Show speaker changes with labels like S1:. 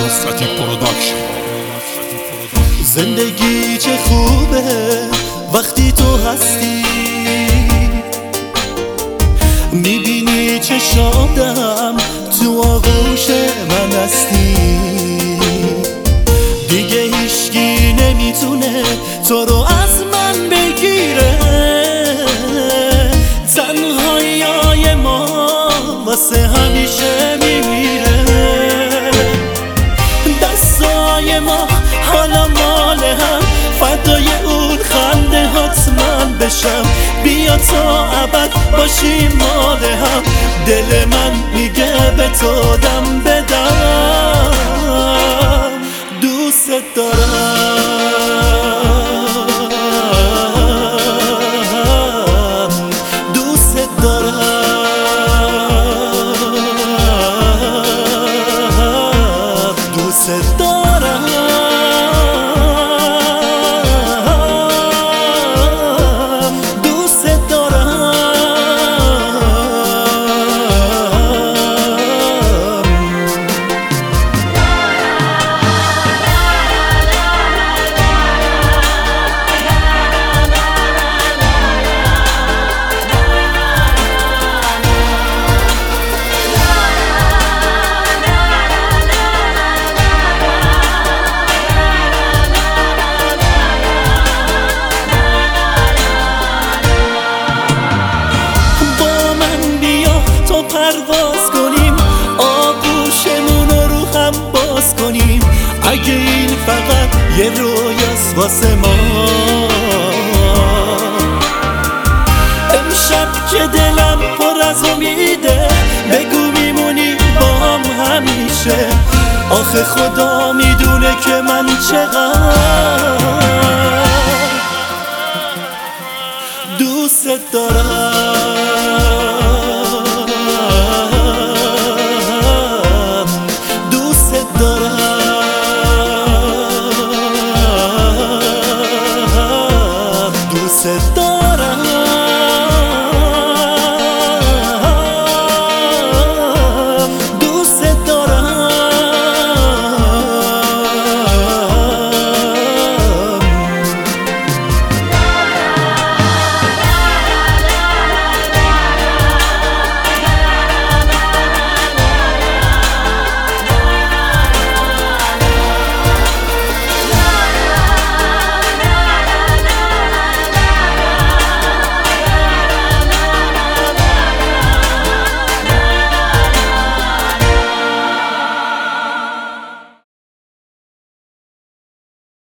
S1: نصرتی پروداکشن.
S2: زندگی چه خوبه وقتی تو هستی، میبینی چه شادم تو آغوش من هستی. دیگه هیچکی نمیتونه تو رو از من بگیره، تنهایی ما واسه همیشه میمیره. دستای ما حالا مال هم، فدای اون خنده حتما بشم. بیا تا ابد باشیم مال هم، دل من میگه به تو دم بدم. دوست دارم، دوست دارم، دوست دارم، دوست دارم. پرواز کنیم، آغوشمون رو هم باز کنیم. اگه این فقط یه رویاست واسه ما، امشب که دلم پر از امیده، بگو میمونی با هم همیشه. آخه خدا میدونه که من چقدر دوست دارم.